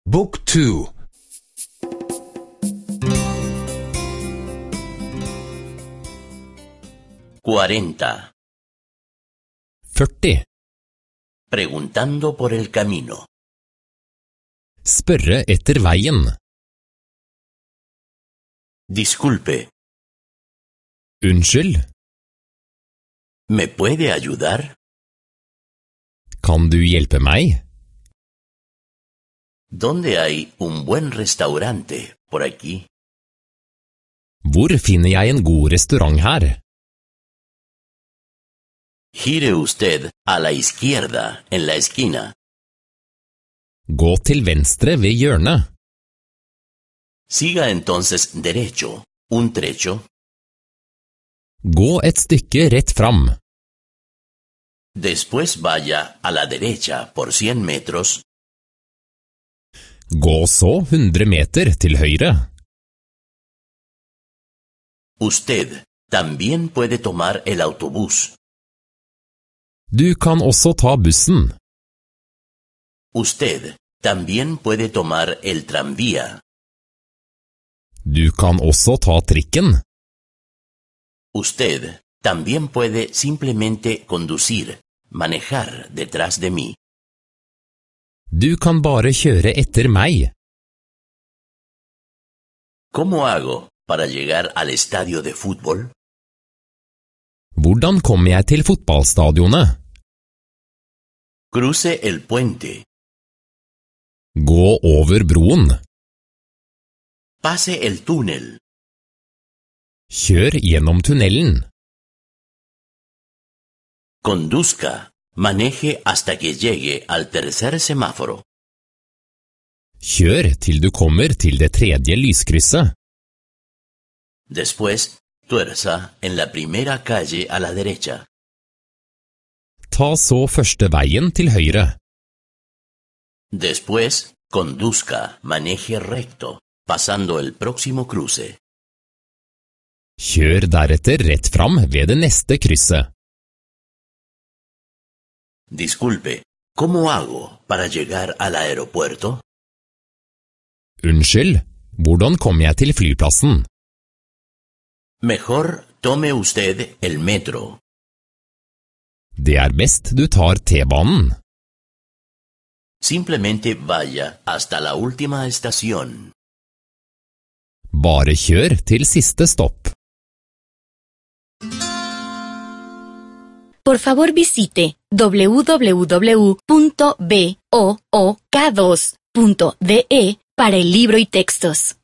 Book 2. 40. 40. Preguntando por el camino. Spørre etter veien. Disculpe, Unnskyld, ¿me puede ayudar? kan du hjelpe meg? ¿Dónde hay un buen restaurante por aquí? Hvor finner jeg en god restaurant her? Gire usted a la izquierda en la esquina. Gå til venstre ved hjørnet. Siga entonces derecho, un trecho. Gå et stykke rett fram. Después vaya a la derecha por 100 metros. Gå så 100 meter til høyre. Usted también puede tomar el autobús. Du kan også ta bussen. Usted también puede tomar el tranvía. Du kan også ta trikken. Usted también puede simplemente conducir, manejar detrás de mí. Du kan bare kjøre etter meg. ¿Cómo hago para llegar al estadio de fútbol? Hvordan kommer jeg til fotballstadionet? Cruce el puente. Gå over broen. Pase el túnel. Kjør gjennom tunnelen. Conduzca, maneje hasta que llegue al tercer semáforo. Kjør til du kommer til det tredje lyskrysset. Después, tuerza en la primera calle a la derecha. Ta så første veien til høyre. Después, conduzca, maneje recto, pasando el próximo cruce. Kjør deretter rett fram ved det neste krysset. Disculpe, ¿cómo hago para llegar al aeropuerto? Unnskyld, hvordan kommer jeg til flyplassen? Mejor tome usted el metro. Det er best du tar T-banen. Simplemente vaya hasta la última estación. Bare kjør til siste stopp. Por favor visite www.book2.de para el libro y textos.